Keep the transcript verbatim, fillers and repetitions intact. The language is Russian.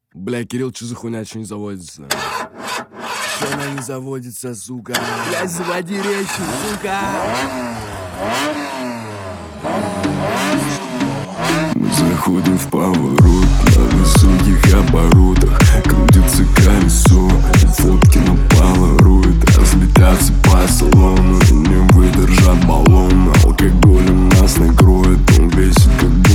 Бля, Кирилл, что за хуйня, что не заводится? Что она не заводится, сука? Блядь, заводи речь, сука! Мы заходим в поворот на высоких оборотах. Крутится колесо, фотки на полароид. Разлетаться по салону и не выдержат баллон. Алкоголем нас накроет, он весит как